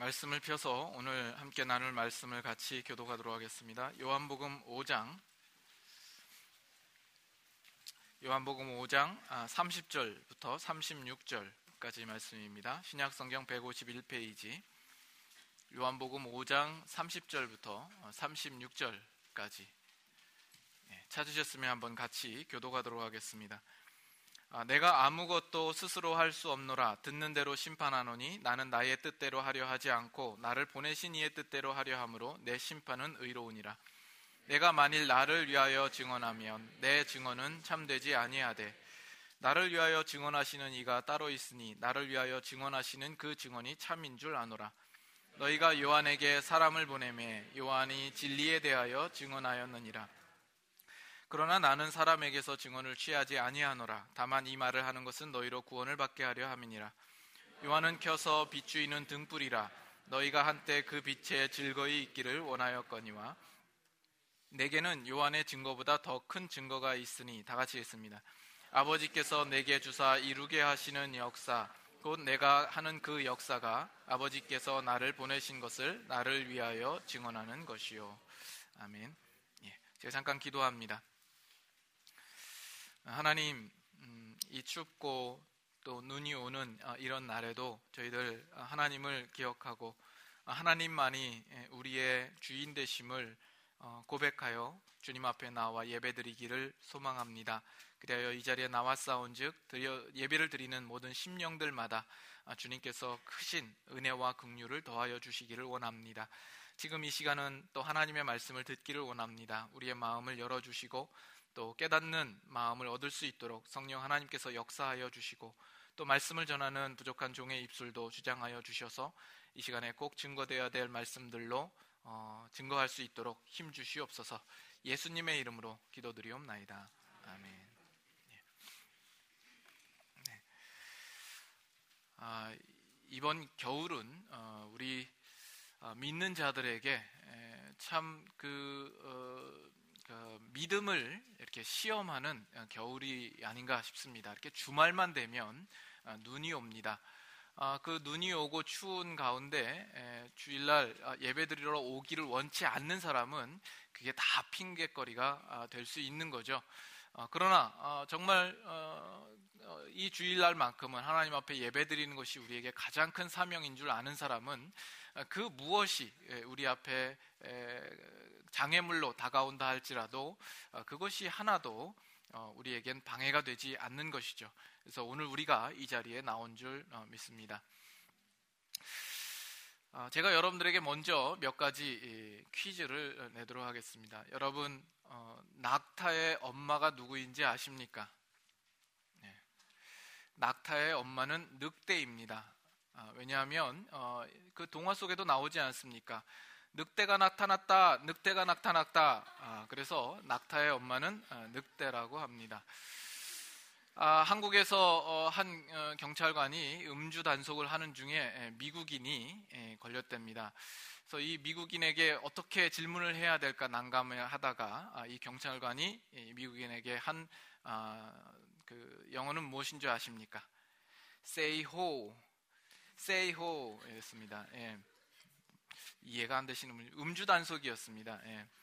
말씀을 펴서 오늘 함께 나눌 말씀을 같이 교독하도록 하겠습니다. 요한복음 5장 30절부터 36절까지 말씀입니다. 신약성경 151페이지 요한복음 5장 30절부터 36절까지 찾으셨으면 한번 같이 교독하도록 하겠습니다. 내가 아무것도 스스로 할 수 없노라. 듣는 대로 심판하노니 나는 나의 뜻대로 하려 하지 않고 나를 보내신 이의 뜻대로 하려 함으로 내 심판은 의로우니라. 내가 만일 나를 위하여 증언하면 내 증언은 참되지 아니하되 나를 위하여 증언하시는 이가 따로 있으니 나를 위하여 증언하시는 그 증언이 참인 줄 아노라. 너희가 요한에게 사람을 보내매 요한이 진리에 대하여 증언하였느니라. 그러나 나는 사람에게서 증언을 취하지 아니하노라. 다만 이 말을 하는 것은 너희로 구원을 받게 하려 함이니라. 요한은 켜서 비추이는 등불이라. 너희가 한때 그 빛에 즐거이 있기를 원하였거니와 내게는 요한의 증거보다 더 큰 증거가 있으니. 다 같이 읽습니다. 아버지께서 내게 주사 이루게 하시는 역사 곧 내가 하는 그 역사가 아버지께서 나를 보내신 것을 나를 위하여 증언하는 것이요. 아멘. 제가 잠깐 기도합니다. 하나님, 이 춥고 또 눈이 오는 이런 날에도 저희들 하나님을 기억하고 하나님만이 우리의 주인 되심을 고백하여 주님 앞에 나와 예배드리기를 소망합니다. 그리하여 이 자리에 나왔사온즉 예배를 드리는 모든 심령들마다 주님께서 크신 은혜와 긍휼을 더하여 주시기를 원합니다. 지금 이 시간은 또 하나님의 말씀을 듣기를 원합니다. 우리의 마음을 열어주시고 또 깨닫는 마음을 얻을 수 있도록 성령 하나님께서 역사하여 주시고 또 말씀을 전하는 부족한 종의 입술도 주장하여 주셔서 이 시간에 꼭 증거되어야 될 말씀들로 증거할 수 있도록 힘 주시옵소서. 예수님의 이름으로 기도드리옵나이다. 아멘. 이번 겨울은 우리 믿는 자들에게 참 믿음을 이렇게 시험하는 겨울이 아닌가 싶습니다. 이렇게 주말만 되면 눈이 옵니다. 그 눈이 오고 추운 가운데 주일날 예배드리러 오기를 원치 않는 사람은 그게 다 핑계거리가 될 수 있는 거죠. 그러나 정말 이 주일날만큼은 하나님 앞에 예배드리는 것이 우리에게 가장 큰 사명인 줄 아는 사람은 그 무엇이 우리 앞에 장애물로 다가온다 할지라도 그것이 하나도 우리에겐 방해가 되지 않는 것이죠. 그래서 오늘 우리가 이 자리에 나온 줄 믿습니다. 제가 여러분들에게 먼저 몇 가지 퀴즈를 내도록 하겠습니다. 여러분, 낙타의 엄마가 누구인지 아십니까? 낙타의 엄마는 늑대입니다. 왜냐하면 그 동화 속에도 나오지 않습니까? 늑대가 나타났다, 늑대가 나타났다. 그래서 낙타의 엄마는 늑대라고 합니다. 한국에서 한 경찰관이 음주 단속을 하는 중에 미국인이 걸렸답니다. 그래서 이 미국인에게 어떻게 질문을 해야 될까 난감해 하다가 이 경찰관이 미국인에게 한 그 영어는 무엇인 줄 아십니까? Say ho, say ho 였습니다. 이해가 안 되시는 분, 음주 단속이었습니다.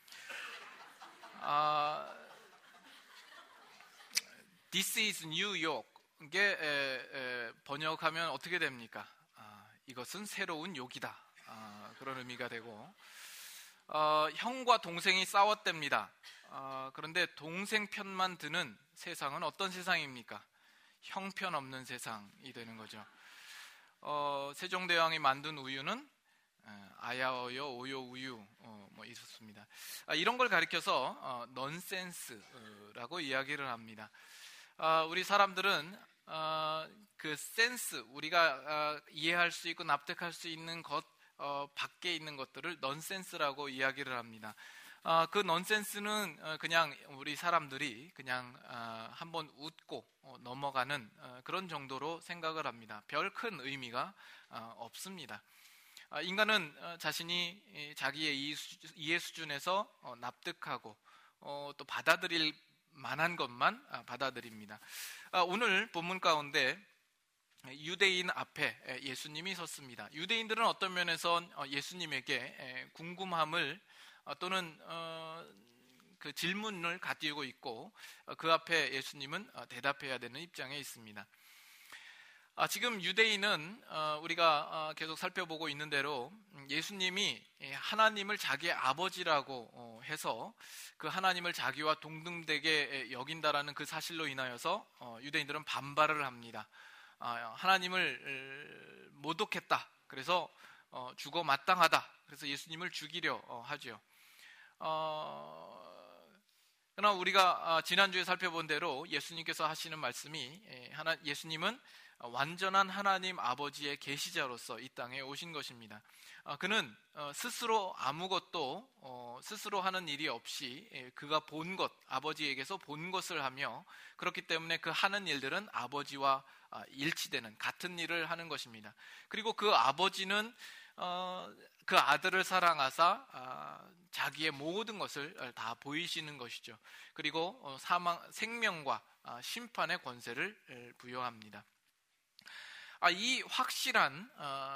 This is New York. 이게 번역하면 어떻게 됩니까? 이것은 새로운 욕이다. 그런 의미가 되고, 형과 동생이 싸웠답니다. 그런데 동생 편만 드는 세상은 어떤 세상입니까? 형편없는 세상이 되는 거죠. 세종대왕이 만든 우유는 아야어여 오요 우유 뭐 있었습니다. 이런 걸 가리켜서 넌센스라고 이야기를 합니다. 우리 사람들은 그 센스, 우리가 이해할 수 있고 납득할 수 있는 것 밖에 있는 것들을 넌센스라고 이야기를 합니다. 그 넌센스는 그냥 우리 사람들이 그냥 한번 웃고 넘어가는 그런 정도로 생각을 합니다. 별 큰 의미가 없습니다. 인간은 자신이 자기의 이해 수준에서 납득하고 또 받아들일 만한 것만 받아들입니다. 오늘 본문 가운데 유대인 앞에 예수님이 섰습니다. 유대인들은 어떤 면에서 예수님에게 궁금함을 또는 그 질문을 가지고 있고 그 앞에 예수님은 대답해야 되는 입장에 있습니다. 지금 유대인은 우리가 계속 살펴보고 있는 대로 예수님이 하나님을 자기의 아버지라고 해서 그 하나님을 자기와 동등되게 여긴다라는 그 사실로 인하여서 유대인들은 반발을 합니다. 하나님을 모독했다. 그래서 죽어 마땅하다. 그래서 예수님을 죽이려 하죠. 그러나 우리가 지난주에 살펴본 대로 예수님께서 하시는 말씀이 예수님은 완전한 하나님 아버지의 계시자로서 이 땅에 오신 것입니다. 그는 스스로 아무것도 스스로 하는 일이 없이 그가 본 것, 아버지에게서 본 것을 하며 그렇기 때문에 그 하는 일들은 아버지와 일치되는 같은 일을 하는 것입니다. 그리고 그 아버지는 그 아들을 사랑하사 자기의 모든 것을 다 보이시는 것이죠. 그리고 생명과 심판의 권세를 부여합니다. 이 확실한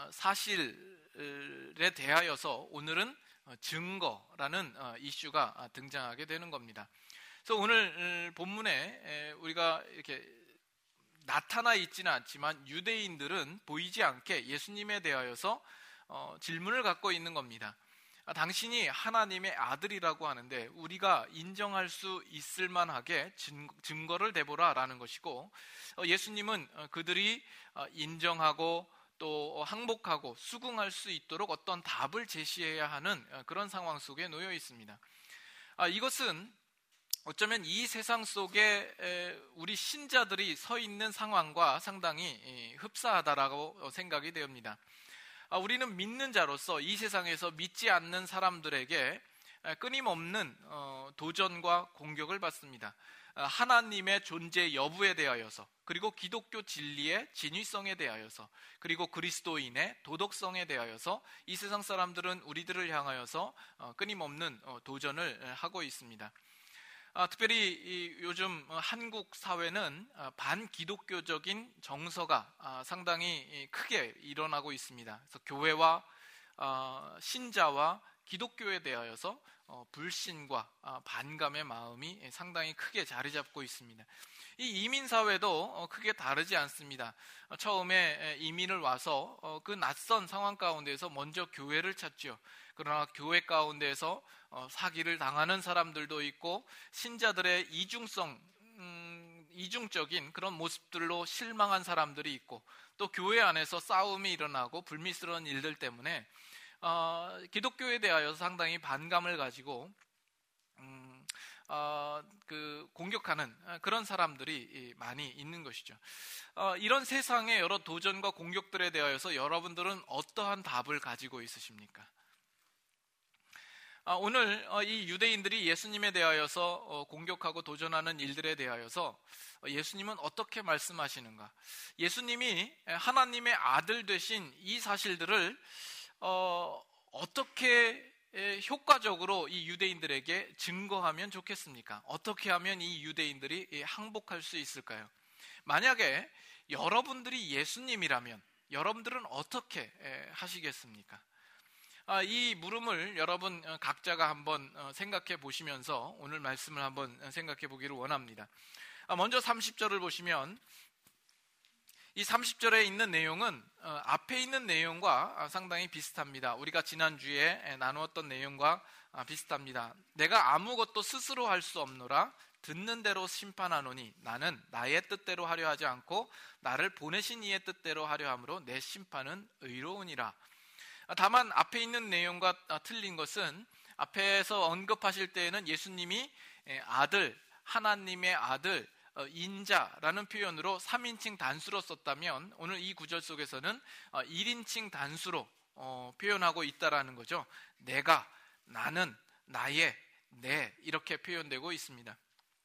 사실에 대하여서 오늘은 증거라는 이슈가 등장하게 되는 겁니다. 그래서 오늘 본문에 우리가 이렇게 나타나 있지는 않지만 유대인들은 보이지 않게 예수님에 대하여서 질문을 갖고 있는 겁니다. 당신이 하나님의 아들이라고 하는데 우리가 인정할 수 있을 만하게 증거를 대보라 라는 것이고, 예수님은 그들이 인정하고 또 항복하고 수긍할 수 있도록 어떤 답을 제시해야 하는 그런 상황 속에 놓여 있습니다. 이것은 어쩌면 이 세상 속에 우리 신자들이 서 있는 상황과 상당히 흡사하다라고 생각이 됩니다. 우리는 믿는 자로서 이 세상에서 믿지 않는 사람들에게 끊임없는 도전과 공격을 받습니다. 하나님의 존재 여부에 대하여서, 그리고 기독교 진리의 진위성에 대하여서, 그리고 그리스도인의 도덕성에 대하여서 이 세상 사람들은 우리들을 향하여서 끊임없는 도전을 하고 있습니다. 특별히 요즘 한국 사회는 반기독교적인 정서가 상당히 크게 일어나고 있습니다. 그래서 교회와 신자와 기독교에 대하여서 불신과 반감의 마음이 상당히 크게 자리 잡고 있습니다. 이 이민 사회도 크게 다르지 않습니다. 처음에 이민을 와서 그 낯선 상황 가운데서 먼저 교회를 찾죠. 그러나 교회 가운데서 사기를 당하는 사람들도 있고 신자들의 이중적인 그런 모습들로 실망한 사람들이 있고, 또 교회 안에서 싸움이 일어나고 불미스러운 일들 때문에 기독교에 대하여 상당히 반감을 가지고 공격하는 그런 사람들이 많이 있는 것이죠. 이런 세상의 여러 도전과 공격들에 대하여서 여러분들은 어떠한 답을 가지고 있으십니까? 오늘 이 유대인들이 예수님에 대하여서 공격하고 도전하는 일들에 대하여서 예수님은 어떻게 말씀하시는가? 예수님이 하나님의 아들 되신 이 사실들을 어떻게 효과적으로 이 유대인들에게 증거하면 좋겠습니까? 어떻게 하면 이 유대인들이 항복할 수 있을까요? 만약에 여러분들이 예수님이라면 여러분들은 어떻게 하시겠습니까? 이 물음을 여러분 각자가 한번 생각해 보시면서 오늘 말씀을 한번 생각해 보기를 원합니다. 먼저 30절을 보시면 이 30절에 있는 내용은 앞에 있는 내용과 상당히 비슷합니다. 우리가 지난주에 나누었던 내용과 비슷합니다. 내가 아무것도 스스로 할 수 없노라. 듣는 대로 심판하노니 나는 나의 뜻대로 하려 하지 않고 나를 보내신 이의 뜻대로 하려 함으로 내 심판은 의로우니라. 다만 앞에 있는 내용과 틀린 것은 앞에서 언급하실 때에는 예수님이 아들, 하나님의 아들, 인자라는 표현으로 3인칭 단수로 썼다면 오늘 이 구절 속에서는 1인칭 단수로 표현하고 있다라는 거죠. 내가, 나는, 나의, 내 이렇게 표현되고 있습니다.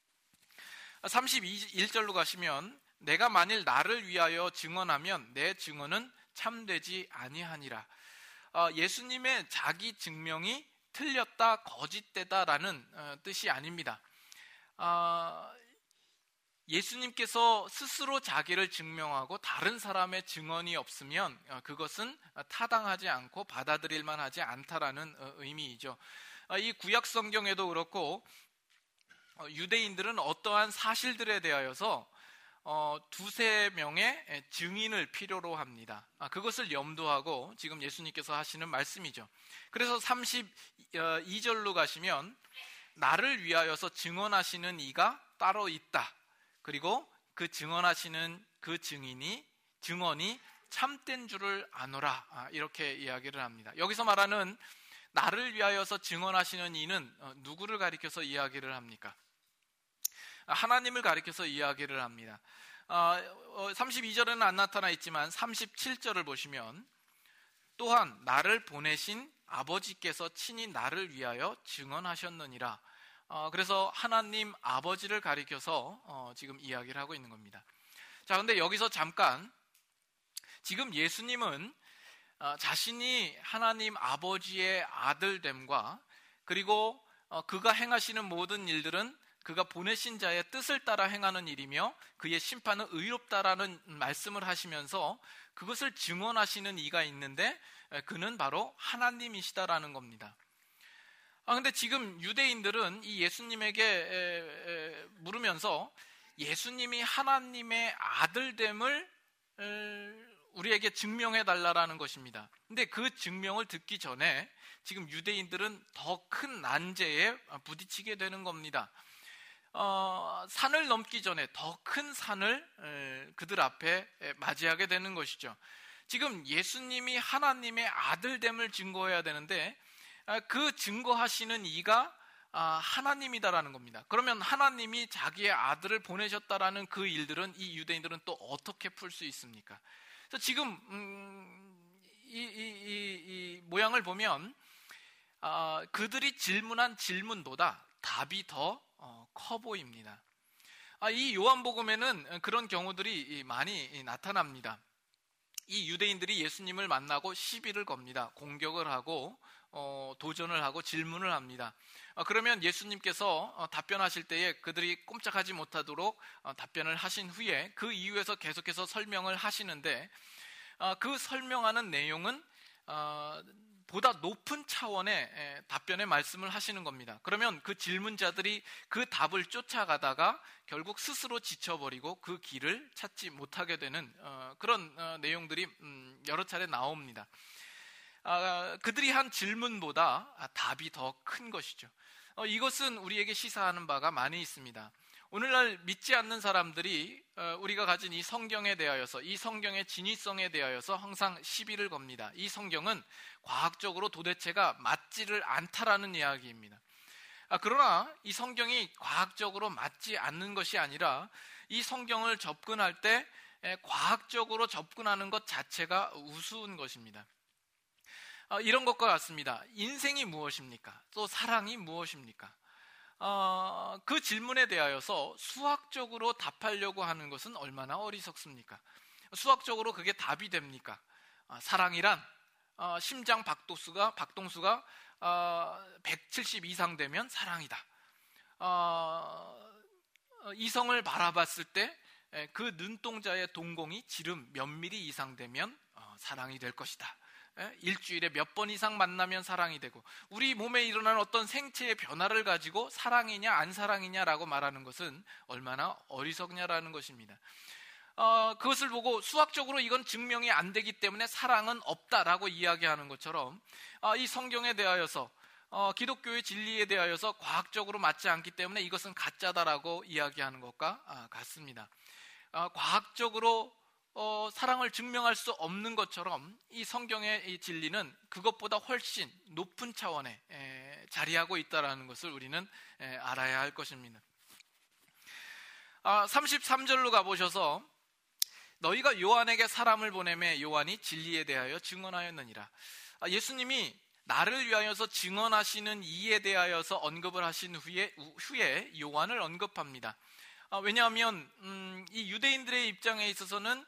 31절로 가시면 내가 만일 나를 위하여 증언하면 내 증언은 참되지 아니하니라. 예수님의 자기 증명이 틀렸다, 거짓되다라는 뜻이 아닙니다. 예수님께서 스스로 자기를 증명하고 다른 사람의 증언이 없으면 그것은 타당하지 않고 받아들일 만하지 않다라는 의미이죠. 이 구약 성경에도 그렇고 유대인들은 어떠한 사실들에 대하여서 두세 명의 증인을 필요로 합니다. 그것을 염두하고 지금 예수님께서 하시는 말씀이죠. 그래서 32절로 가시면 나를 위하여서 증언하시는 이가 따로 있다. 그리고 그 증언하시는 그 증언이 참된 줄을 아노라. 이렇게 이야기를 합니다. 여기서 말하는 나를 위하여서 증언하시는 이는 누구를 가리켜서 이야기를 합니까? 하나님을 가리켜서 이야기를 합니다. 32절에는 안 나타나 있지만 37절을 보시면 또한 나를 보내신 아버지께서 친히 나를 위하여 증언하셨느니라. 그래서 하나님 아버지를 가리켜서 지금 이야기를 하고 있는 겁니다. 자, 근데 여기서 잠깐, 지금 예수님은 자신이 하나님 아버지의 아들됨과 그리고 그가 행하시는 모든 일들은 그가 보내신 자의 뜻을 따라 행하는 일이며 그의 심판은 의롭다라는 말씀을 하시면서 그것을 증언하시는 이가 있는데 그는 바로 하나님이시다라는 겁니다. 근데 지금 유대인들은 이 예수님에게 물으면서 예수님이 하나님의 아들됨을 우리에게 증명해 달라라는 것입니다. 근데 그 증명을 듣기 전에 지금 유대인들은 더 큰 난제에 부딪히게 되는 겁니다. 산을 넘기 전에 더 큰 산을 그들 앞에 맞이하게 되는 것이죠. 지금 예수님이 하나님의 아들됨을 증거해야 되는데 그 증거하시는 이가 하나님이다라는 겁니다. 그러면 하나님이 자기의 아들을 보내셨다라는 그 일들은 이 유대인들은 또 어떻게 풀 수 있습니까? 그래서 지금 이 모양을 보면 그들이 질문한 질문보다 답이 더 커 보입니다. 이 요한복음에는 그런 경우들이 많이 나타납니다. 이 유대인들이 예수님을 만나고 시비를 겁니다. 공격을 하고 도전을 하고 질문을 합니다. 그러면 예수님께서 답변하실 때에 그들이 꼼짝하지 못하도록 답변을 하신 후에 그 이유에서 계속해서 설명을 하시는데 그 설명하는 내용은 보다 높은 차원의 답변의 말씀을 하시는 겁니다. 그러면 그 질문자들이 그 답을 쫓아가다가 결국 스스로 지쳐버리고 그 길을 찾지 못하게 되는 그런 내용들이 여러 차례 나옵니다. 그들이 한 질문보다 답이 더 큰 것이죠. 이것은 우리에게 시사하는 바가 많이 있습니다. 오늘날 믿지 않는 사람들이 우리가 가진 이 성경에 대하여서, 이 성경의 진위성에 대하여서 항상 시비를 겁니다. 이 성경은 과학적으로 도대체가 맞지를 않다라는 이야기입니다. 그러나 이 성경이 과학적으로 맞지 않는 것이 아니라 이 성경을 접근할 때 과학적으로 접근하는 것 자체가 우스운 것입니다. 이런 것과 같습니다. 인생이 무엇입니까? 또 사랑이 무엇입니까? 그 질문에 대하여서 수학적으로 답하려고 하는 것은 얼마나 어리석습니까? 수학적으로 그게 답이 됩니까? 사랑이란 심장 박동수가 170 이상 되면 사랑이다. 이성을 바라봤을 때 그 눈동자의 동공이 지름 몇 미리 이상 되면 사랑이 될 것이다. 일주일에 몇 번 이상 만나면 사랑이 되고, 우리 몸에 일어나는 어떤 생체의 변화를 가지고 사랑이냐 안 사랑이냐라고 말하는 것은 얼마나 어리석냐라는 것입니다. 그것을 보고 수학적으로 이건 증명이 안 되기 때문에 사랑은 없다라고 이야기하는 것처럼 이 성경에 대하여서 기독교의 진리에 대하여서 과학적으로 맞지 않기 때문에 이것은 가짜다라고 이야기하는 것과 같습니다. 과학적으로 사랑을 증명할 수 없는 것처럼 이 성경의 이 진리는 그것보다 훨씬 높은 차원에 자리하고 있다는 것을 우리는 알아야 할 것입니다. 33절로 가보셔서 너희가 요한에게 사람을 보내매 요한이 진리에 대하여 증언하였느니라. 예수님이 나를 위하여서 증언하시는 이에 대하여서 언급을 하신 후에 요한을 언급합니다. 왜냐하면 이 유대인들의 입장에 있어서는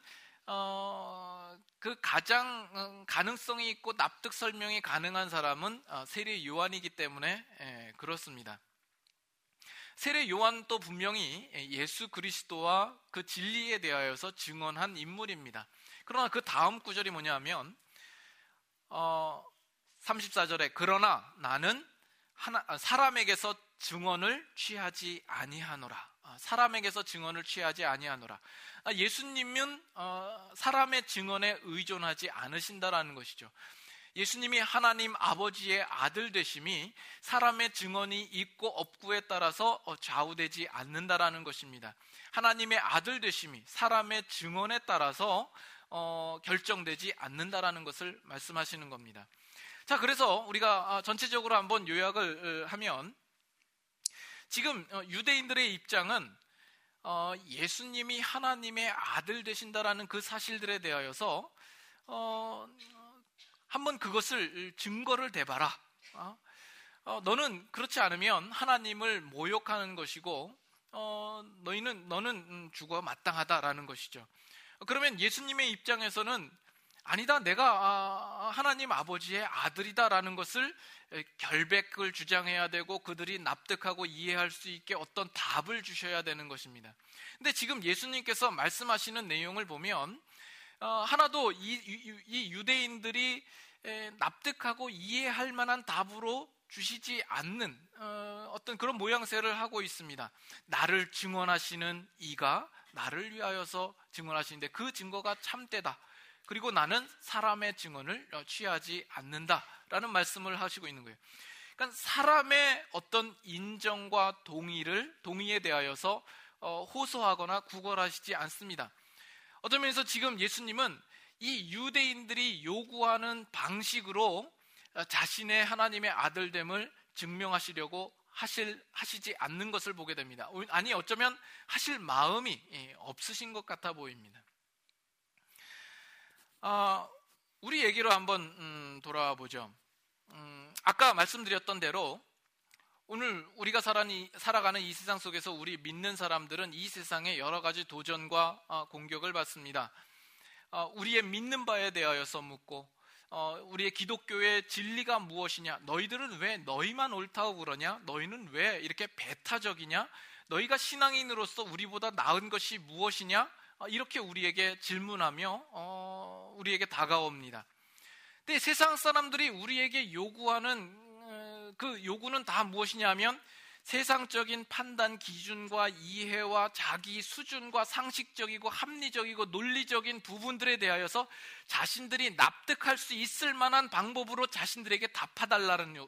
그 가장 가능성이 있고 납득 설명이 가능한 사람은 세례 요한이기 때문에 그렇습니다. 세례 요한도 분명히 예수 그리스도와 그 진리에 대하여서 증언한 인물입니다. 그러나 그 다음 구절이 뭐냐면 34절에 그러나 나는 사람에게서 증언을 취하지 아니하노라. 사람에게서 증언을 취하지 아니하노라. 예수님은 사람의 증언에 의존하지 않으신다라는 것이죠. 예수님이 하나님 아버지의 아들 되심이 사람의 증언이 있고 없고에 따라서 좌우되지 않는다라는 것입니다. 하나님의 아들 되심이 사람의 증언에 따라서 결정되지 않는다라는 것을 말씀하시는 겁니다. 자, 그래서 우리가 전체적으로 한번 요약을 하면 지금 유대인들의 입장은 예수님이 하나님의 아들 되신다라는 그 사실들에 대하여서 한번 그것을 증거를 대봐라. 너는 그렇지 않으면 하나님을 모욕하는 것이고 너는 죽어 마땅하다라는 것이죠. 그러면 예수님의 입장에서는 아니다, 내가 하나님 아버지의 아들이다라는 것을 결백을 주장해야 되고 그들이 납득하고 이해할 수 있게 어떤 답을 주셔야 되는 것입니다. 근데 지금 예수님께서 말씀하시는 내용을 보면 하나도 이 유대인들이 납득하고 이해할 만한 답으로 주시지 않는 어떤 그런 모양새를 하고 있습니다. 나를 증언하시는 이가 나를 위하여서 증언하시는데 그 증거가 참되다. 그리고 나는 사람의 증언을 취하지 않는다라는 말씀을 하시고 있는 거예요. 그러니까 사람의 어떤 인정과 동의에 대하여서 호소하거나 구걸하시지 않습니다. 어떤 면에서 지금 예수님은 이 유대인들이 요구하는 방식으로 자신의 하나님의 아들됨을 증명하시려고 하시지 않는 것을 보게 됩니다. 아니, 어쩌면 하실 마음이 없으신 것 같아 보입니다. 우리 얘기로 한번 돌아와 보죠. 아까 말씀드렸던 대로 오늘 우리가 살아가는 이 세상 속에서 우리 믿는 사람들은 이 세상에 여러 가지 도전과 공격을 받습니다. 우리의 믿는 바에 대하여서 묻고 우리의 기독교의 진리가 무엇이냐, 너희들은 왜 너희만 옳다고 그러냐, 너희는 왜 이렇게 배타적이냐, 너희가 신앙인으로서 우리보다 나은 것이 무엇이냐, 이렇게 우리에게 질문하며 우리에게 다가옵니다. 근데 세상 사람들이 우리에게 요구하는 그 요구는 다 무엇이냐 하면 세상적인 판단 기준과 이해와 자기 수준과 상식적이고 합리적이고 논리적인 부분들에 대하여서 자신들이 납득할 수 있을 만한 방법으로 자신들에게 답해달라는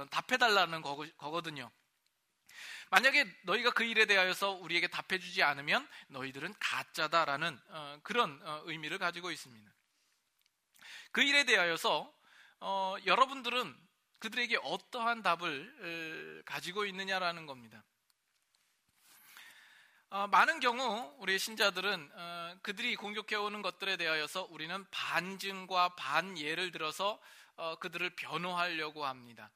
거거든요. 만약에 너희가 그 일에 대하여서 우리에게 답해주지 않으면 너희들은 가짜다라는 그런 의미를 가지고 있습니다. 그 일에 대하여서 여러분들은 그들에게 어떠한 답을 가지고 있느냐라는 겁니다. 많은 경우 우리 신자들은 그들이 공격해오는 것들에 대하여서 우리는 반증과 반예를 들어서 그들을 변호하려고 합니다.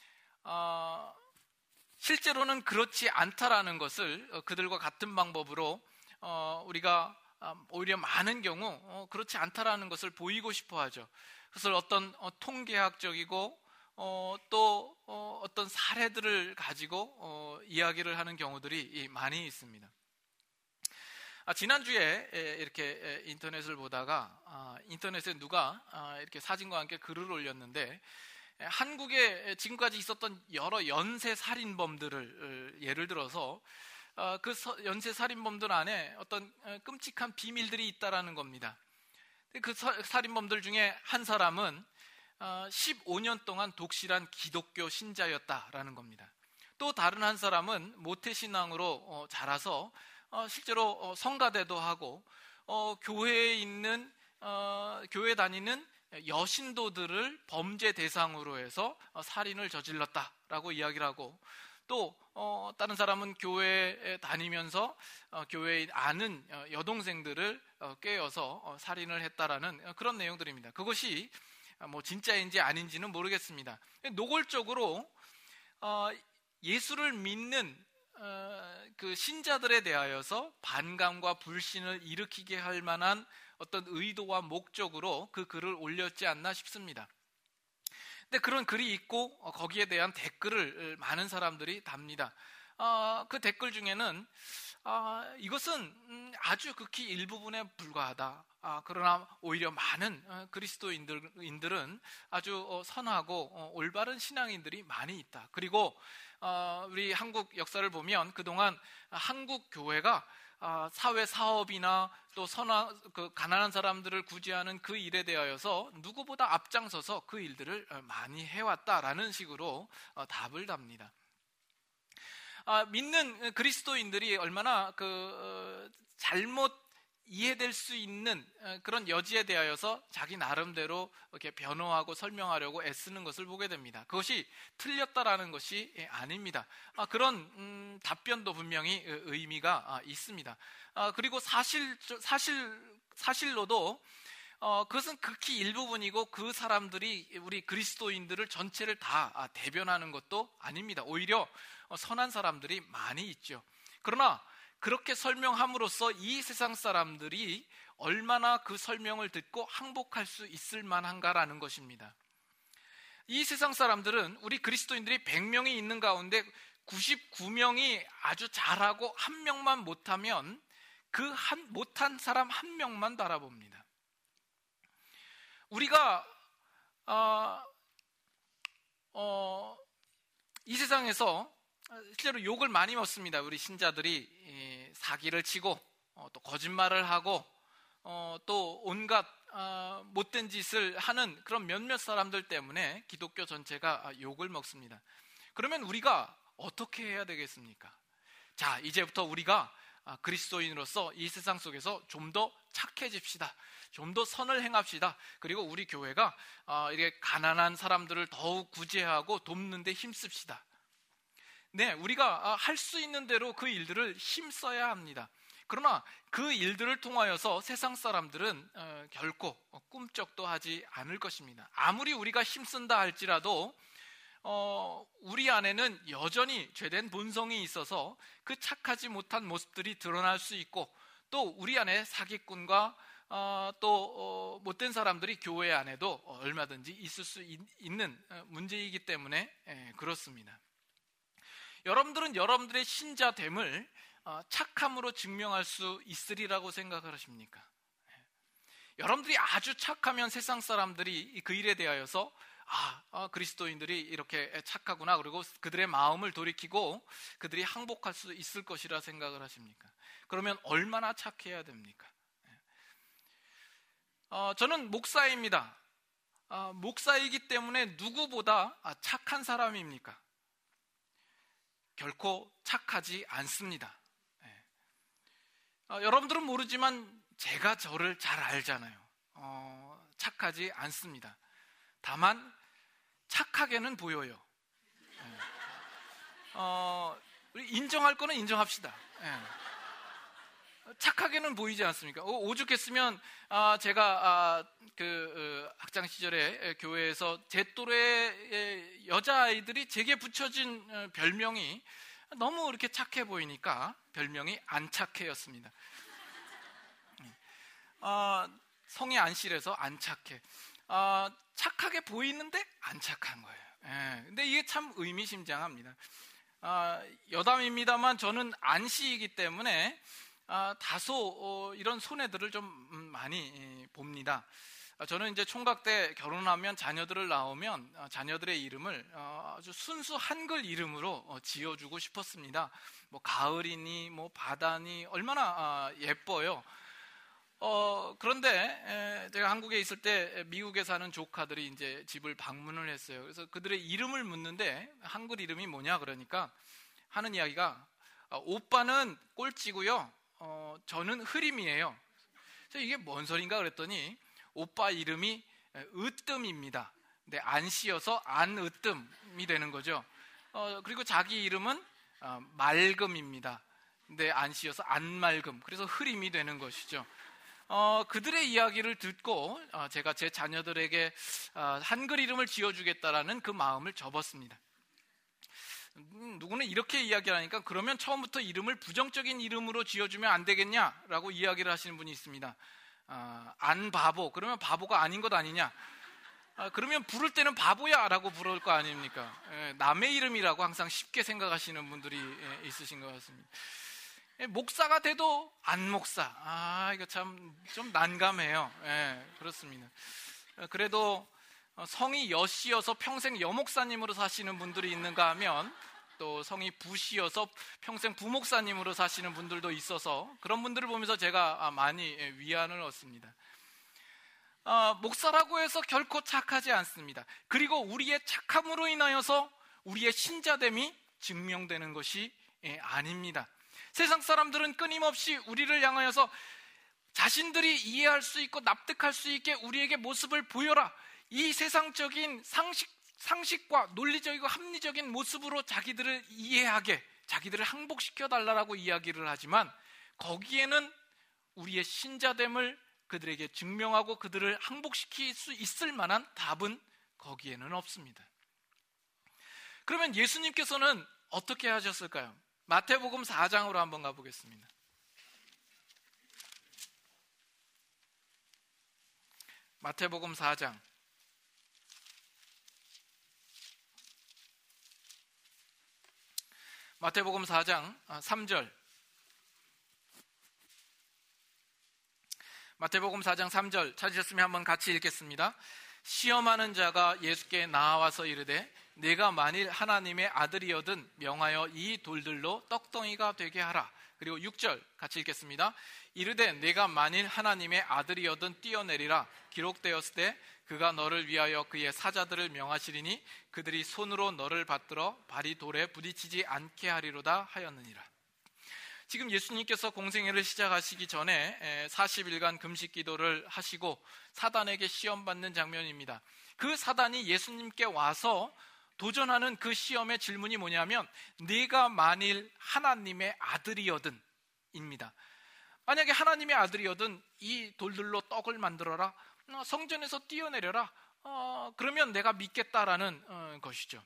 실제로는 그렇지 않다라는 것을 그들과 같은 방법으로 우리가 오히려 많은 경우 그렇지 않다라는 것을 보이고 싶어 하죠. 그것을 어떤 통계학적이고 또 어떤 사례들을 가지고 이야기를 하는 경우들이 많이 있습니다. 지난주에 이렇게 인터넷을 보다가 인터넷에 누가 이렇게 사진과 함께 글을 올렸는데 한국에 지금까지 있었던 여러 연쇄 살인범들을 예를 들어서 그 연쇄 살인범들 안에 어떤 끔찍한 비밀들이 있다라는 겁니다. 그 살인범들 중에 한 사람은 15년 동안 독실한 기독교 신자였다라는 겁니다. 또 다른 한 사람은 모태신앙으로 자라서 실제로 성가대도 하고 교회에 있는 교회 다니는 여신도들을 범죄 대상으로 해서 살인을 저질렀다라고 이야기를 하고, 또 다른 사람은 교회에 다니면서 교회에 아는 여동생들을 꿰어서 살인을 했다라는 그런 내용들입니다. 그것이 뭐 진짜인지 아닌지는 모르겠습니다. 노골적으로 예수를 믿는 그 신자들에 대하여서 반감과 불신을 일으키게 할 만한 어떤 의도와 목적으로 그 글을 올렸지 않나 싶습니다. 근데 그런 글이 있고 거기에 대한 댓글을 많은 사람들이 답니다. 그 댓글 중에는 이것은 아주 극히 일부분에 불과하다. 그러나 오히려 많은 그리스도인들은 아주 선하고 올바른 신앙인들이 많이 있다. 그리고 우리 한국 역사를 보면 그동안 한국 교회가 사회 사업이나 또 가난한 사람들을 구제하는 그 일에 대하여서 누구보다 앞장서서 그 일들을 많이 해왔다라는 식으로 답을 답니다. 믿는 그리스도인들이 얼마나 잘못 이해될 수 있는 그런 여지에 대하여서 자기 나름대로 이렇게 변호하고 설명하려고 애쓰는 것을 보게 됩니다. 그것이 틀렸다라는 것이 아닙니다. 그런 답변도 분명히 의미가 있습니다. 그리고 사실로도 그것은 극히 일부분이고 그 사람들이 우리 그리스도인들을 전체를 다 대변하는 것도 아닙니다. 오히려 선한 사람들이 많이 있죠. 그러나 그렇게 설명함으로써 이 세상 사람들이 얼마나 그 설명을 듣고 항복할 수 있을 만한가라는 것입니다. 이 세상 사람들은 우리 그리스도인들이 100명이 있는 가운데 99명이 아주 잘하고 한 명만 못하면 그 못한 사람 한 명만 바라봅니다. 우리가 이 세상에서 실제로 욕을 많이 먹습니다. 우리 신자들이 사기를 치고 또 거짓말을 하고 또 온갖 못된 짓을 하는 그런 몇몇 사람들 때문에 기독교 전체가 욕을 먹습니다. 그러면 우리가 어떻게 해야 되겠습니까? 자, 이제부터 우리가 그리스도인으로서 이 세상 속에서 좀 더 착해집시다. 좀 더 선을 행합시다. 그리고 우리 교회가 이렇게 가난한 사람들을 더욱 구제하고 돕는 데 힘씁시다. 네, 우리가 할 수 있는 대로 그 일들을 힘써야 합니다. 그러나 그 일들을 통하여서 세상 사람들은 결코 꿈쩍도 하지 않을 것입니다. 아무리 우리가 힘쓴다 할지라도 우리 안에는 여전히 죄된 본성이 있어서 그 착하지 못한 모습들이 드러날 수 있고 또 우리 안에 사기꾼과 또 못된 사람들이 교회 안에도 얼마든지 있을 수 있는 문제이기 때문에 그렇습니다. 여러분들은 여러분들의 신자됨을 착함으로 증명할 수 있으리라고 생각을 하십니까? 여러분들이 아주 착하면 세상 사람들이 그 일에 대하여서 그리스도인들이 이렇게 착하구나, 그리고 그들의 마음을 돌이키고 그들이 항복할 수 있을 것이라 생각을 하십니까? 그러면 얼마나 착해야 됩니까? 저는 목사입니다. 목사이기 때문에 누구보다 착한 사람입니까? 결코 착하지 않습니다. 여러분들은 모르지만 제가 저를 잘 알잖아요. 착하지 않습니다. 다만 착하게는 보여요. 인정할 거는 인정합시다. 착하게는 보이지 않습니까? 오죽했으면 제가 학창 시절에 교회에서 제 또래의 여자아이들이 제게 붙여진 별명이 너무 이렇게 착해 보이니까 별명이 안착해였습니다. 성이 안실해서 안착해. 착하게 보이는데 안 착한 거예요. 근데 이게 참 의미심장합니다. 여담입니다만 저는 안씨이기 때문에 다소 이런 손해들을 좀 많이 봅니다. 저는 이제 총각 때 결혼하면 자녀들을 낳으면 자녀들의 이름을 아주 순수 한글 이름으로 지어주고 싶었습니다. 뭐 가을이니 뭐 바다니 얼마나 예뻐요. 그런데 제가 한국에 있을 때 미국에 사는 조카들이 이제 집을 방문을 했어요. 그래서 그들의 이름을 묻는데 한글 이름이 뭐냐 그러니까 하는 이야기가 오빠는 꼴찌고요. 저는 흐림이에요. 그래서 이게 뭔 소린가 그랬더니 오빠 이름이 으뜸입니다. 근데 안 씌어서 안으뜸이 되는 거죠. 그리고 자기 이름은 맑음입니다. 근데 안 씌어서 안맑음. 그래서 흐림이 되는 것이죠. 그들의 이야기를 듣고 제가 제 자녀들에게 한글 이름을 지어주겠다라는 그 마음을 접었습니다. 누구는 이렇게 이야기를 하니까 그러면 처음부터 이름을 부정적인 이름으로 지어주면 안 되겠냐라고 이야기를 하시는 분이 있습니다. 안 바보, 그러면 바보가 아닌 것 아니냐. 그러면 부를 때는 바보야 라고 부를 거 아닙니까? 남의 이름이라고 항상 쉽게 생각하시는 분들이 있으신 것 같습니다. 목사가 돼도 안 목사. 이거 참 좀 난감해요. 그렇습니다. 그래도 성이 여씨여서 평생 여목사님으로 사시는 분들이 있는가 하면 또 성이 부씨여서 평생 부목사님으로 사시는 분들도 있어서 그런 분들을 보면서 제가 많이 위안을 얻습니다. 목사라고 해서 결코 착하지 않습니다. 그리고 우리의 착함으로 인하여서 우리의 신자됨이 증명되는 것이 아닙니다. 세상 사람들은 끊임없이 우리를 향하여서 자신들이 이해할 수 있고 납득할 수 있게 우리에게 모습을 보여라, 이 세상적인 상식과 논리적이고 합리적인 모습으로 자기들을 이해하게, 자기들을 항복시켜 달라고 이야기를 하지만 거기에는 우리의 신자됨을 그들에게 증명하고 그들을 항복시킬 수 있을 만한 답은 거기에는 없습니다. 그러면 예수님께서는 어떻게 하셨을까요? 마태복음 4장으로 한번 가보겠습니다. 마태복음 4장 마태복음 4장 3절. 마태복음 4장 3절 찾으셨으면 한번 같이 읽겠습니다. 시험하는 자가 예수께 나와서 이르되 내가 만일 하나님의 아들이거든 명하여 이 돌들로 떡덩이가 되게 하라. 그리고 6절 같이 읽겠습니다. 이르되 내가 만일 하나님의 아들이거든 뛰어내리라. 기록되었을 때 그가 너를 위하여 그의 사자들을 명하시리니 그들이 손으로 너를 받들어 발이 돌에 부딪히지 않게 하리로다 하였느니라. 지금 예수님께서 공생애를 시작하시기 전에 40일간 금식 기도를 하시고 사단에게 시험받는 장면입니다. 그 사단이 예수님께 와서 도전하는 그 시험의 질문이 뭐냐면 네가 만일 하나님의 아들이거든 입니다. 만약에 하나님의 아들이거든 이 돌들로 떡을 만들어라, 성전에서 뛰어내려라, 그러면 내가 믿겠다라는 것이죠.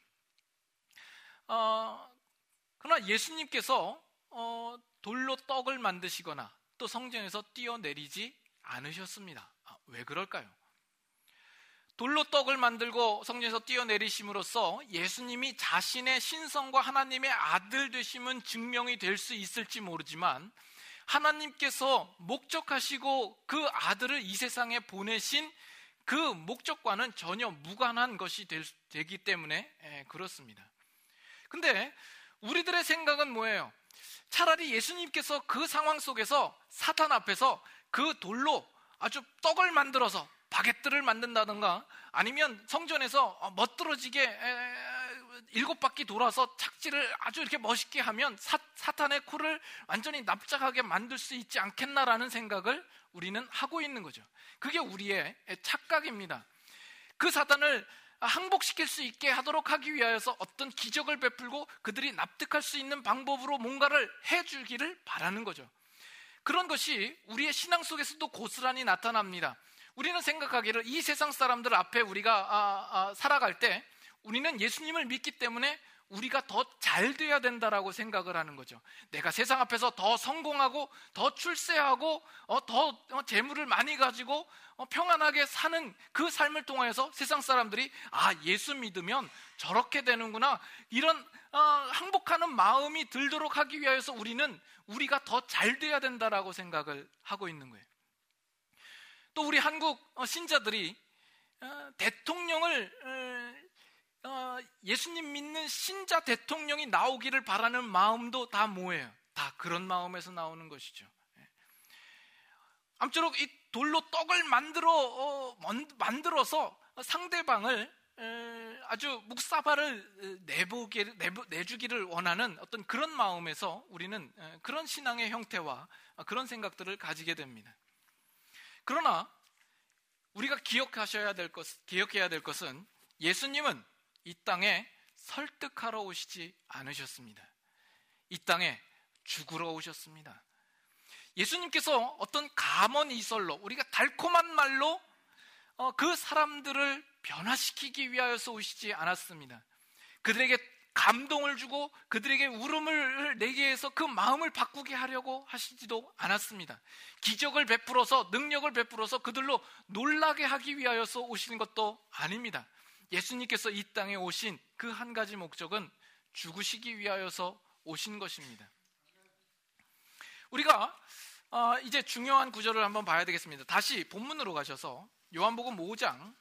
그러나 예수님께서 돌로 떡을 만드시거나 또 성전에서 뛰어내리지 않으셨습니다. 왜 그럴까요? 돌로 떡을 만들고 성전에서 뛰어내리심으로써 예수님이 자신의 신성과 하나님의 아들 되심은 증명이 될 수 있을지 모르지만 하나님께서 목적하시고 그 아들을 이 세상에 보내신 그 목적과는 전혀 무관한 것이 되기 때문에 그렇습니다. 근데 우리들의 생각은 뭐예요? 차라리 예수님께서 그 상황 속에서 사탄 앞에서 그 돌로 아주 떡을 만들어서 바게트를 만든다든가 아니면 성전에서 멋들어지게 7바퀴 돌아서 착지를 아주 이렇게 멋있게 하면 사탄의 코를 완전히 납작하게 만들 수 있지 않겠나라는 생각을 우리는 하고 있는 거죠. 그게 우리의 착각입니다. 그 사탄을 항복시킬 수 있게 하도록 하기 위하여서 어떤 기적을 베풀고 그들이 납득할 수 있는 방법으로 뭔가를 해주기를 바라는 거죠. 그런 것이 우리의 신앙 속에서도 고스란히 나타납니다. 우리는 생각하기를 이 세상 사람들 앞에 우리가 살아갈 때 우리는 예수님을 믿기 때문에 우리가 더 잘 돼야 된다라고 생각을 하는 거죠. 내가 세상 앞에서 더 성공하고 더 출세하고 더 재물을 많이 가지고 평안하게 사는 그 삶을 통해서 세상 사람들이 예수 믿으면 저렇게 되는구나, 이런 항복하는 마음이 들도록 하기 위해서 우리가 더 잘 돼야 된다라고 생각을 하고 있는 거예요. 또 우리 한국 신자들이 대통령을 예수님 믿는 신자 대통령이 나오기를 바라는 마음도 다 뭐예요? 다 그런 마음에서 나오는 것이죠. 아무쪼록 이 돌로 떡을 만들어서 상대방을 아주 묵사발을 내주기를 원하는 어떤 그런 마음에서 우리는 그런 신앙의 형태와 그런 생각들을 가지게 됩니다. 그러나 우리가 기억해야 될 것은 예수님은 이 땅에 설득하러 오시지 않으셨습니다. 이 땅에 죽으러 오셨습니다. 예수님께서 어떤 감언 이설로, 우리가 달콤한 말로 그 사람들을 변화시키기 위하여서 오시지 않았습니다. 그들에게 감동을 주고 그들에게 울음을 내게 해서 그 마음을 바꾸게 하려고 하시지도 않았습니다. 기적을 베풀어서, 능력을 베풀어서 그들로 놀라게 하기 위하여서 오신 것도 아닙니다. 예수님께서 이 땅에 오신 그 한 가지 목적은 죽으시기 위하여서 오신 것입니다. 우리가 이제 중요한 구절을 한번 봐야 되겠습니다. 다시 본문으로 가셔서 요한복음 5장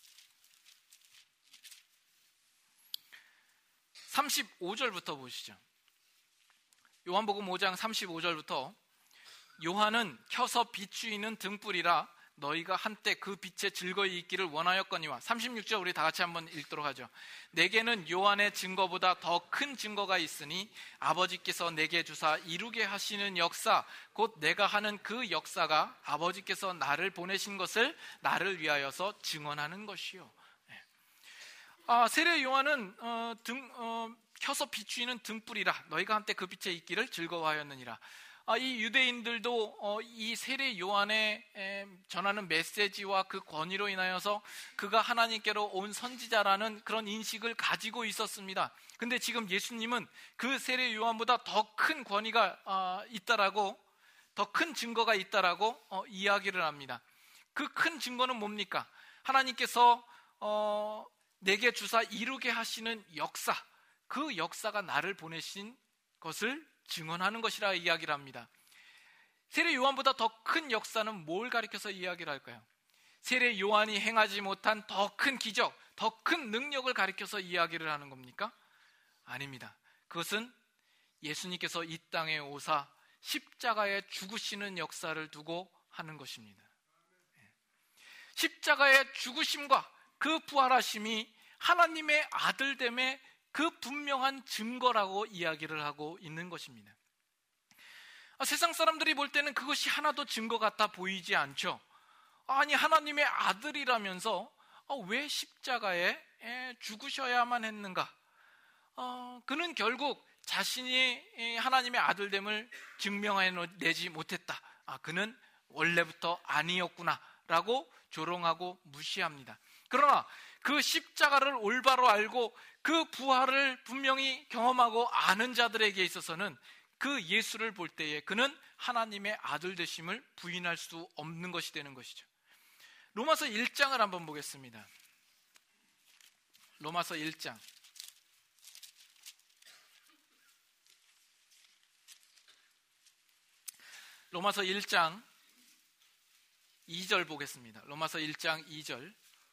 35절부터 보시죠. 요한복음 5장 35절부터 요한은 켜서 비추이는 등불이라 너희가 한때 그 빛에 즐거이 있기를 원하였거니와. 36절 우리 다 같이 한번 읽도록 하죠. 내게는 요한의 증거보다 더 큰 증거가 있으니 아버지께서 내게 주사 이루게 하시는 역사, 곧 내가 하는 그 역사가 아버지께서 나를 보내신 것을 나를 위하여서 증언하는 것이요. 세례 요한은 켜서 비추이는 등불이라 너희가 한때 그 빛에 있기를 즐거워하였느니라. 이 유대인들도 이 세례 요한의 전하는 메시지와 그 권위로 인하여서 그가 하나님께로 온 선지자라는 그런 인식을 가지고 있었습니다. 근데 지금 예수님은 그 세례 요한보다 더 큰 권위가 있다라고, 더 큰 증거가 있다라고 이야기를 합니다. 그 큰 증거는 뭡니까? 하나님께서 내게 주사 이루게 하시는 역사, 그 역사가 나를 보내신 것을 증언하는 것이라 이야기를 합니다. 세례 요한보다 더 큰 역사는 뭘 가리켜서 이야기를 할까요? 세례 요한이 행하지 못한 더 큰 기적, 더 큰 능력을 가리켜서 이야기를 하는 겁니까? 아닙니다. 그것은 예수님께서 이 땅에 오사 십자가에 죽으시는 역사를 두고 하는 것입니다. 십자가의 죽으심과 그 부활하심이 하나님의 아들됨의 그 분명한 증거라고 이야기를 하고 있는 것입니다. 세상 사람들이 볼 때는 그것이 하나도 증거 같아 보이지 않죠. 아니, 하나님의 아들이라면서 왜 십자가에 죽으셔야만 했는가? 그는 결국 자신이 하나님의 아들됨을 증명해내지 못했다. 그는 원래부터 아니었구나 라고 조롱하고 무시합니다. 그러나 그 십자가를 올바로 알고 그 부활을 분명히 경험하고 아는 자들에게 있어서는 그 예수를 볼 때에 그는 하나님의 아들 되심을 부인할 수 없는 것이 되는 것이죠. 로마서 1장을 한번 보겠습니다. 로마서 1장. 로마서 1장 2절 보겠습니다. 로마서 1장 2절.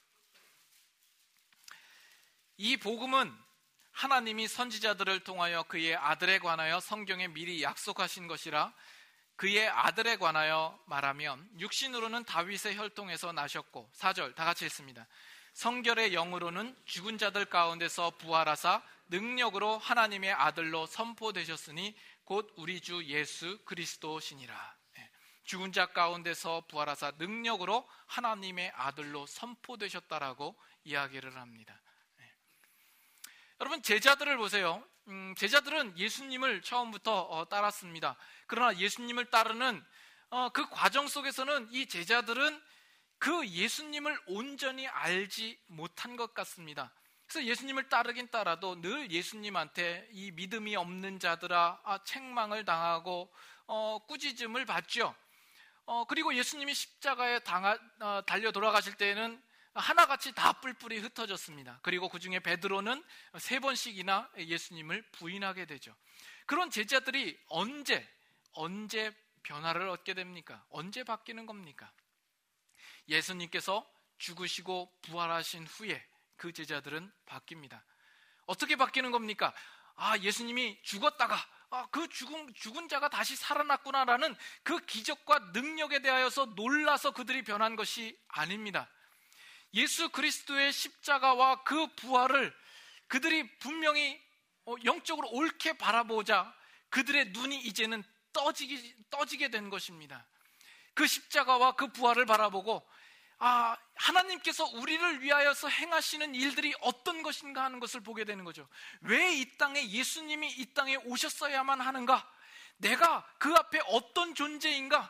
이 복음은 하나님이 선지자들을 통하여 그의 아들에 관하여 성경에 미리 약속하신 것이라. 그의 아들에 관하여 말하면 육신으로는 다윗의 혈통에서 나셨고. 4절 다 같이 읽습니다. 성결의 영으로는 죽은 자들 가운데서 부활하사 능력으로 하나님의 아들로 선포되셨으니 곧 우리 주 예수 그리스도시니라. 죽은 자 가운데서 부활하사 능력으로 하나님의 아들로 선포되셨다라고 이야기를 합니다. 여러분, 제자들을 보세요. 제자들은 예수님을 처음부터 따랐습니다. 그러나 예수님을 따르는 그 과정 속에서는 이 제자들은 그 예수님을 온전히 알지 못한 것 같습니다. 그래서 예수님을 따르긴 따라도 늘 예수님한테 이 믿음이 없는 자들아 책망을 당하고 꾸짖음을 받죠. 그리고 예수님이 십자가에 달려 돌아가실 때에는 하나같이 다 뿔뿔이 흩어졌습니다. 그리고 그 중에 베드로는 3번씩이나 예수님을 부인하게 되죠. 그런 제자들이 언제 변화를 얻게 됩니까? 언제 바뀌는 겁니까? 예수님께서 죽으시고 부활하신 후에 그 제자들은 바뀝니다. 어떻게 바뀌는 겁니까? 예수님이 죽었다가 그 죽은 자가 다시 살아났구나라는 그 기적과 능력에 대하여서 놀라서 그들이 변한 것이 아닙니다. 예수 그리스도의 십자가와 그 부활을 그들이 분명히 영적으로 옳게 바라보자 그들의 눈이 이제는 떠지게 된 것입니다. 그 십자가와 그 부활을 바라보고 하나님께서 우리를 위하여서 행하시는 일들이 어떤 것인가 하는 것을 보게 되는 거죠. 왜 이 땅에 예수님이 이 땅에 오셨어야만 하는가? 내가 그 앞에 어떤 존재인가?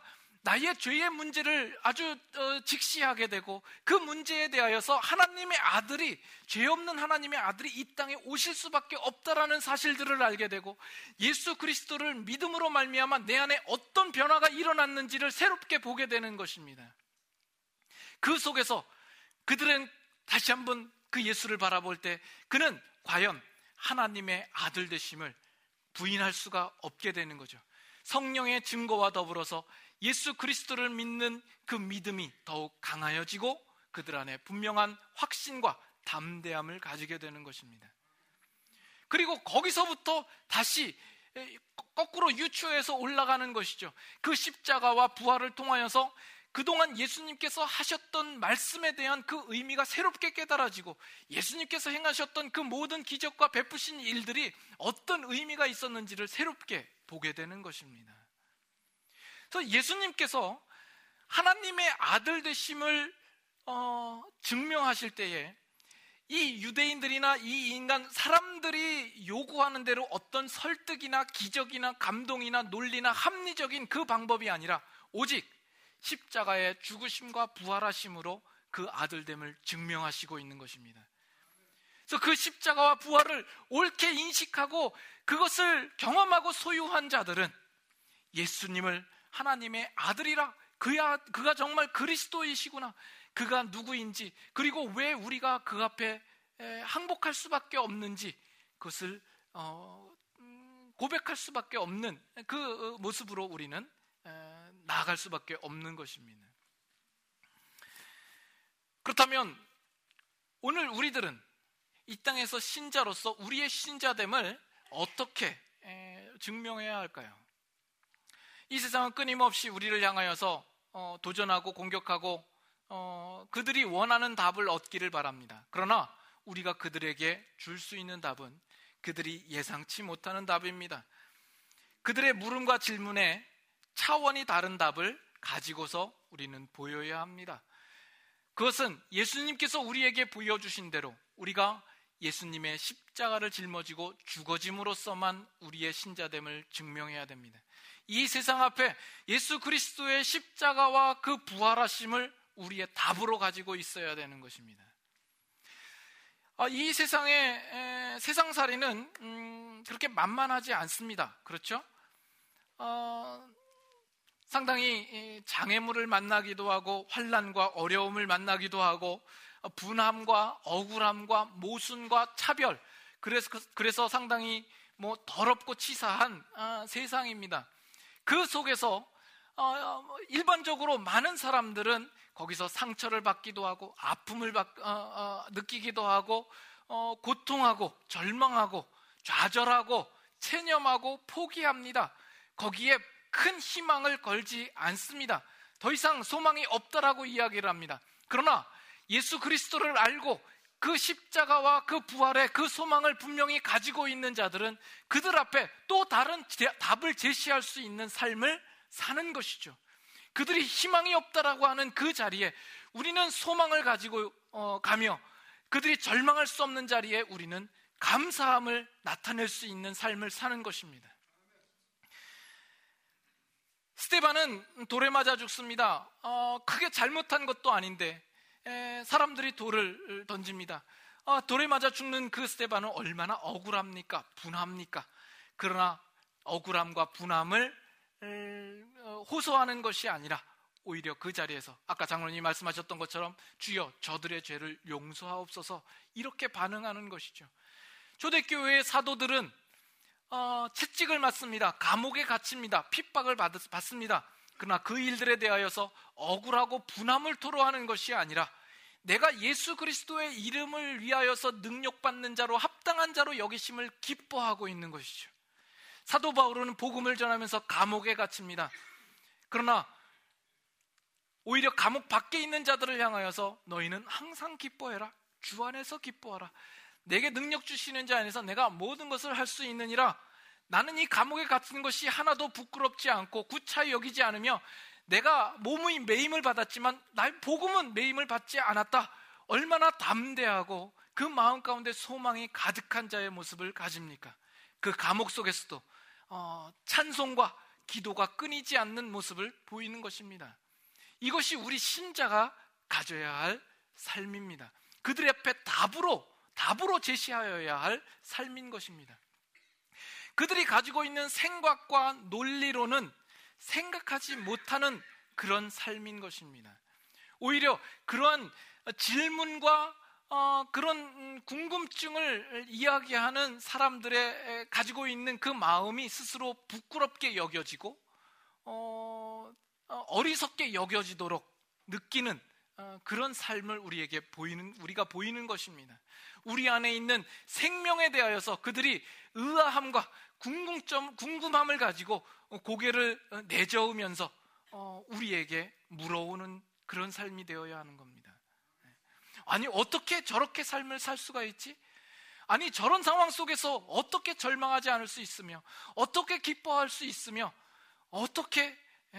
나의 죄의 문제를 아주 직시하게 되고, 그 문제에 대하여서 하나님의 아들이, 죄 없는 하나님의 아들이 이 땅에 오실 수밖에 없다라는 사실들을 알게 되고, 예수 그리스도를 믿음으로 말미암아 내 안에 어떤 변화가 일어났는지를 새롭게 보게 되는 것입니다. 그 속에서 그들은 다시 한번 그 예수를 바라볼 때 그는 과연 하나님의 아들 되심을 부인할 수가 없게 되는 거죠. 성령의 증거와 더불어서 예수 그리스도를 믿는 그 믿음이 더욱 강하여지고 그들 안에 분명한 확신과 담대함을 가지게 되는 것입니다. 그리고 거기서부터 다시 거꾸로 유추해서 올라가는 것이죠. 그 십자가와 부활을 통하여서 그동안 예수님께서 하셨던 말씀에 대한 그 의미가 새롭게 깨달아지고, 예수님께서 행하셨던 그 모든 기적과 베푸신 일들이 어떤 의미가 있었는지를 새롭게 보게 되는 것입니다. 그래서 예수님께서 하나님의 아들 되심을 증명하실 때에 이 유대인들이나 이 인간 사람들이 요구하는 대로 어떤 설득이나 기적이나 감동이나 논리나 합리적인 그 방법이 아니라 오직 십자가의 죽으심과 부활하심으로 그 아들됨을 증명하시고 있는 것입니다. 그래서 그 십자가와 부활을 옳게 인식하고 그것을 경험하고 소유한 자들은 예수님을 하나님의 아들이라, 그가 정말 그리스도이시구나, 그가 누구인지, 그리고 왜 우리가 그 앞에 항복할 수밖에 없는지, 그것을 고백할 수밖에 없는 그 모습으로 우리는 나아갈 수밖에 없는 것입니다. 그렇다면 오늘 우리들은 이 땅에서 신자로서 우리의 신자됨을 어떻게 증명해야 할까요? 이 세상은 끊임없이 우리를 향하여서 도전하고 공격하고 그들이 원하는 답을 얻기를 바랍니다. 그러나 우리가 그들에게 줄 수 있는 답은 그들이 예상치 못하는 답입니다. 그들의 물음과 질문에 차원이 다른 답을 가지고서 우리는 보여야 합니다. 그것은 예수님께서 우리에게 보여주신 대로 우리가 예수님의 십자가를 짊어지고 죽어짐으로써만 우리의 신자됨을 증명해야 됩니다. 이 세상 앞에 예수 그리스도의 십자가와 그 부활하심을 우리의 답으로 가지고 있어야 되는 것입니다. 이 세상의 세상살이는 그렇게 만만하지 않습니다. 그렇죠? 상당히 장애물을 만나기도 하고 환난과 어려움을 만나기도 하고 분함과 억울함과 모순과 차별, 그래서 상당히 더럽고 치사한 세상입니다. 그 속에서 일반적으로 많은 사람들은 거기서 상처를 받기도 하고 아픔을 느끼기도 하고 고통하고 절망하고 좌절하고 체념하고 포기합니다. 거기에 큰 희망을 걸지 않습니다. 더 이상 소망이 없다라고 이야기를 합니다. 그러나 예수 그리스도를 알고 그 십자가와 그 부활의 그 소망을 분명히 가지고 있는 자들은 그들 앞에 또 다른 답을 제시할 수 있는 삶을 사는 것이죠. 그들이 희망이 없다라고 하는 그 자리에 우리는 소망을 가지고 가며, 그들이 절망할 수 없는 자리에 우리는 감사함을 나타낼 수 있는 삶을 사는 것입니다. 스데반은 돌에 맞아 죽습니다. 크게 잘못한 것도 아닌데 사람들이 돌을 던집니다. 돌에 맞아 죽는 그 스데반은 얼마나 억울합니까? 분합니까? 그러나 억울함과 분함을 호소하는 것이 아니라 오히려 그 자리에서 아까 장로님이 말씀하셨던 것처럼 주여 저들의 죄를 용서하옵소서, 이렇게 반응하는 것이죠. 초대교회의 사도들은 채찍을 맞습니다. 감옥에 갇힙니다. 핍박을 받습니다. 그러나 그 일들에 대하여서 억울하고 분함을 토로하는 것이 아니라 내가 예수 그리스도의 이름을 위하여서 능력받는 자로 합당한 자로 여기심을 기뻐하고 있는 것이죠. 사도 바울은 복음을 전하면서 감옥에 갇힙니다. 그러나 오히려 감옥 밖에 있는 자들을 향하여서 너희는 항상 기뻐해라. 주 안에서 기뻐하라. 내게 능력 주시는 자 안에서 내가 모든 것을 할 수 있느니라. 나는 이 감옥에 갇힌 것이 하나도 부끄럽지 않고 구차히 여기지 않으며 내가 몸의 매임을 받았지만 나의 복음은 매임을 받지 않았다. 얼마나 담대하고 그 마음 가운데 소망이 가득한 자의 모습을 가집니까? 그 감옥 속에서도 찬송과 기도가 끊이지 않는 모습을 보이는 것입니다. 이것이 우리 신자가 가져야 할 삶입니다. 그들 앞에 답으로 제시하여야 할 삶인 것입니다. 그들이 가지고 있는 생각과 논리로는 생각하지 못하는 그런 삶인 것입니다. 오히려 그러한 질문과 그런 궁금증을 이야기하는 사람들의 가지고 있는 그 마음이 스스로 부끄럽게 여겨지고 어리석게 여겨지도록 느끼는 그런 삶을 우리가 보이는 것입니다. 우리 안에 있는 생명에 대하여서 그들이 의아함과 궁금함을 가지고 고개를 내저으면서 우리에게 물어오는 그런 삶이 되어야 하는 겁니다. 아니, 어떻게 저렇게 삶을 살 수가 있지? 아니, 저런 상황 속에서 어떻게 절망하지 않을 수 있으며, 어떻게 기뻐할 수 있으며, 어떻게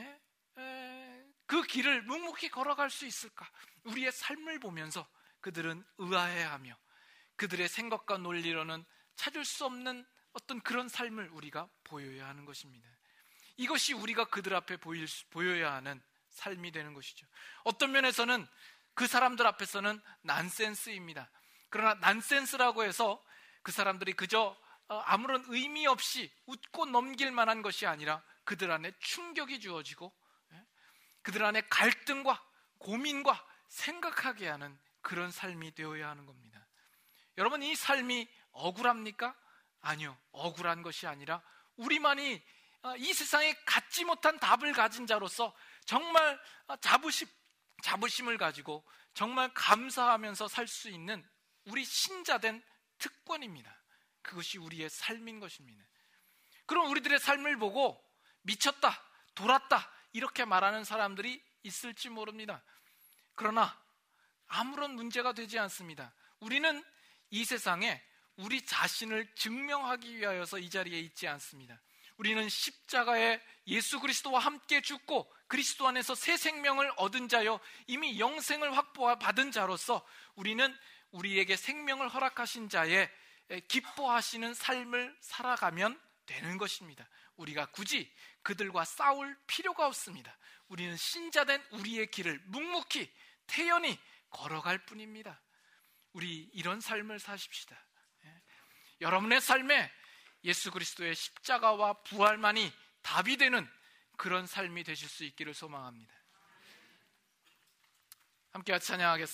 그 길을 묵묵히 걸어갈 수 있을까? 우리의 삶을 보면서 그들은 의아해하며 그들의 생각과 논리로는 찾을 수 없는 어떤 그런 삶을 우리가 보여야 하는 것입니다. 이것이 우리가 그들 앞에 보여야 하는 삶이 되는 것이죠. 어떤 면에서는 그 사람들 앞에서는 난센스입니다. 그러나 난센스라고 해서 그 사람들이 그저 아무런 의미 없이 웃고 넘길 만한 것이 아니라 그들 안에 충격이 주어지고 그들 안에 갈등과 고민과 생각하게 하는 그런 삶이 되어야 하는 겁니다. 여러분, 이 삶이 억울합니까? 아니요, 억울한 것이 아니라 우리만이 이 세상에 갖지 못한 답을 가진 자로서 정말 자부심을 가지고 정말 감사하면서 살 수 있는 우리 신자된 특권입니다. 그것이 우리의 삶인 것입니다. 그럼 우리들의 삶을 보고 미쳤다, 돌았다 이렇게 말하는 사람들이 있을지 모릅니다. 그러나 아무런 문제가 되지 않습니다. 우리는 이 세상에 우리 자신을 증명하기 위하여서 이 자리에 있지 않습니다. 우리는 십자가에 예수 그리스도와 함께 죽고 그리스도 안에서 새 생명을 얻은 자요, 이미 영생을 받은 자로서 우리는 우리에게 생명을 허락하신 자의 기뻐하시는 삶을 살아가면 되는 것입니다. 우리가 굳이 그들과 싸울 필요가 없습니다. 우리는 신자된 우리의 길을 묵묵히 태연히 걸어갈 뿐입니다. 우리 이런 삶을 사십시다. 여러분의 삶에 예수 그리스도의 십자가와 부활만이 답이 되는 그런 삶이 되실 수 있기를 소망합니다. 함께 찬양하겠습니다.